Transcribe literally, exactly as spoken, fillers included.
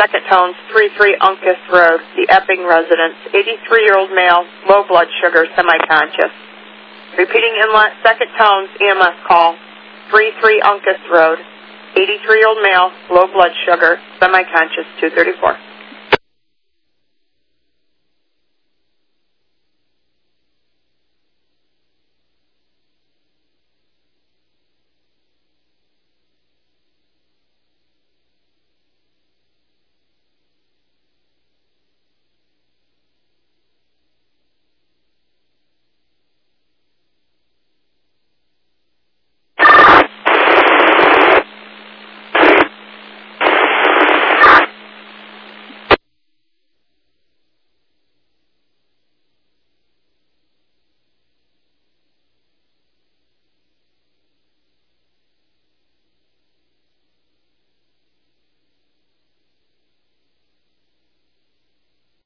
second tones, three three Uncas Road, the Epping residence, eighty-three-year-old male, low blood sugar, semi-conscious. Repeating inlet, second tones, E M S call, three three Uncas Road, eighty-three-year-old male, low blood sugar, semi-conscious, two thirty-four.